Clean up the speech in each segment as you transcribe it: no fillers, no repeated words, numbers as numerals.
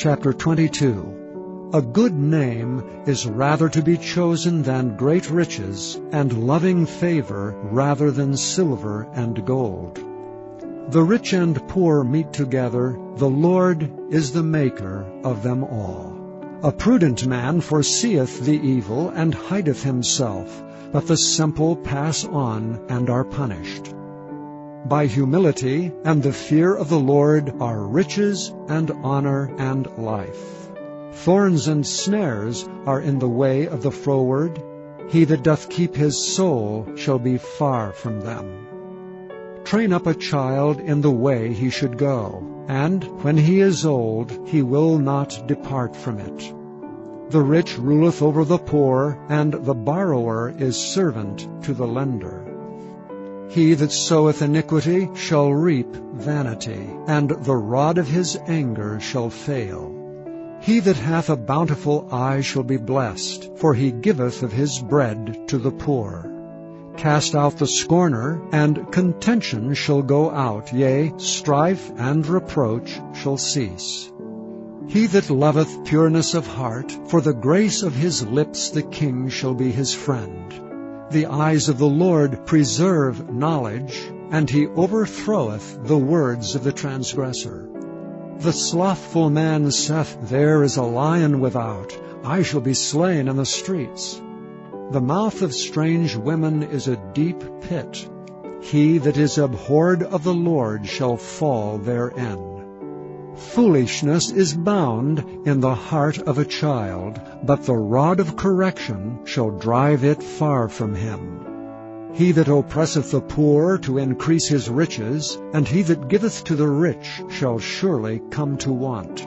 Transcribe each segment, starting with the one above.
Chapter 22. A good name is rather to be chosen than great riches, and loving favor rather than silver and gold. The rich and poor meet together, the Lord is the maker of them all. A prudent man foreseeth the evil, and hideth himself, but the simple pass on and are punished. By humility and the fear of the Lord are riches and honor and life. Thorns and snares are in the way of the froward. He that doth keep his soul shall be far from them. Train up a child in the way he should go, and when he is old he will not depart from it. The rich ruleth over the poor, and the borrower is servant to the lender. He that soweth iniquity shall reap vanity, and the rod of his anger shall fail. He that hath a bountiful eye shall be blessed, for he giveth of his bread to the poor. Cast out the scorner, and contention shall go out, yea, strife and reproach shall cease. He that loveth pureness of heart, for the grace of his lips the king shall be his friend. The eyes of the Lord preserve knowledge, and he overthroweth the words of the transgressor. The slothful man saith, There is a lion without, I shall be slain in the streets. The mouth of strange women is a deep pit. He that is abhorred of the Lord shall fall therein. Foolishness is bound in the heart of a child, but the rod of correction shall drive it far from him. He that oppresseth the poor to increase his riches, and he that giveth to the rich shall surely come to want.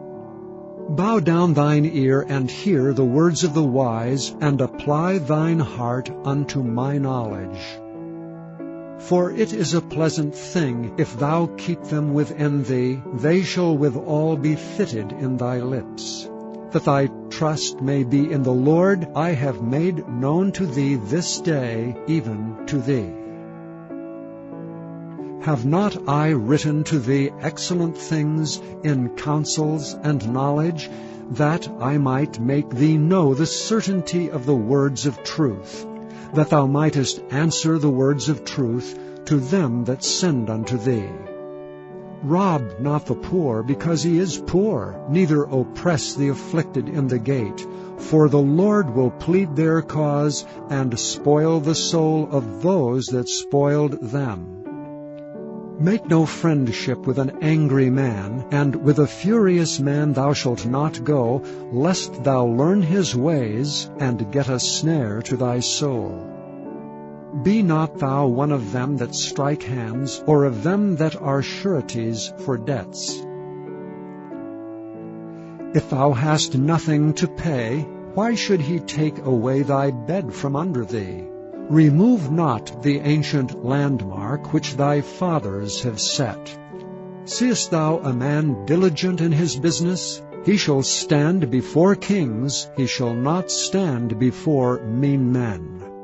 Bow down thine ear and hear the words of the wise, and apply thine heart unto my knowledge. For it is a pleasant thing, if thou keep them within thee, they shall withal be fitted in thy lips. That thy trust may be in the Lord, I have made known to thee this day, even to thee. Have not I written to thee excellent things in counsels and knowledge, that I might make thee know the certainty of the words of truth, that thou mightest answer the words of truth to them that send unto thee? Rob not the poor because he is poor, neither oppress the afflicted in the gate, for the Lord will plead their cause, and spoil the soul of those that spoiled them. Make no friendship with an angry man, and with a furious man thou shalt not go, lest thou learn his ways, and get a snare to thy soul. Be not thou one of them that strike hands, or of them that are sureties for debts. If thou hast nothing to pay, why should he take away thy bed from under thee? Remove not the ancient landmark which thy fathers have set. Seest thou a man diligent in his business? He shall stand before kings, he shall not stand before mean men.